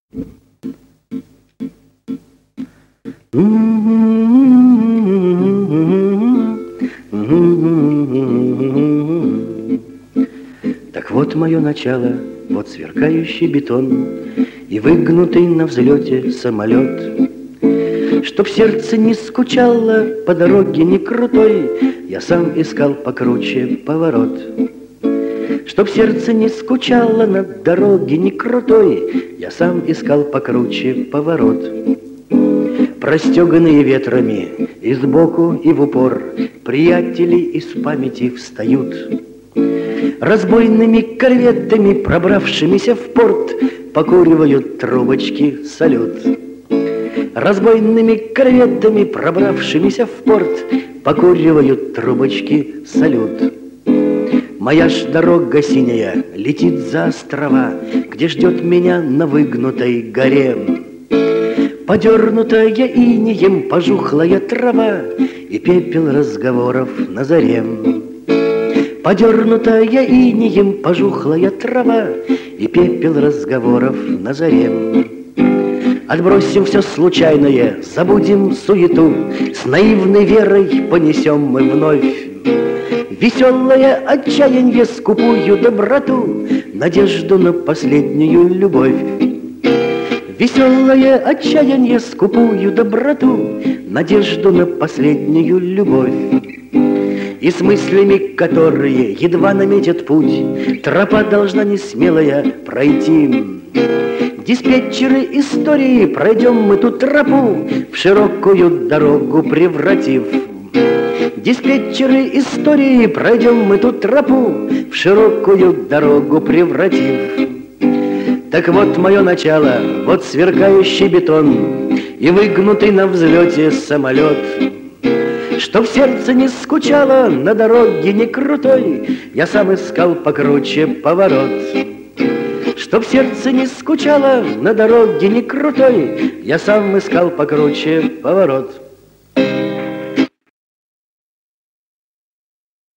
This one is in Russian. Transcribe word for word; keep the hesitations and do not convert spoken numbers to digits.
Так вот мое начало, вот сверкающий бетон и выгнутый на взлете самолет. Чтоб сердце не скучало по дороге не крутой, я сам искал покруче поворот. Чтоб сердце не скучало на дороге не крутой, я сам искал покруче поворот. Простеганные ветрами и сбоку, и в упор приятели из памяти встают. Разбойными корветами, пробравшимися в порт, покуривают трубочки салют. Разбойными корветами, пробравшимися в порт, покуривают трубочки салют. Моя ж дорога синяя летит за острова, где ждет меня на выгнутой горе. Подернутая инеем пожухлая трава и пепел разговоров на заре. Подернутая инеем пожухлая трава и пепел разговоров на заре. Отбросим все случайное, забудем суету, с наивной верой понесем мы вновь веселое отчаяние, скупую доброту, надежду на последнюю любовь. Веселое отчаяние, скупую доброту, надежду на последнюю любовь. И с мыслями, которые едва наметят путь, тропа должна несмелая пройти. Диспетчеры истории, пройдем мы ту тропу, в широкую дорогу превратив. Диспетчеры истории, пройдем мы ту тропу, в широкую дорогу превратив. Так вот мое начало, вот сверкающий бетон и выгнутый на взлете самолет. Чтоб сердце не скучало на дороге не крутой, я сам искал покруче поворот. Чтоб сердце не скучало на дороге не крутой, я сам искал покруче поворот.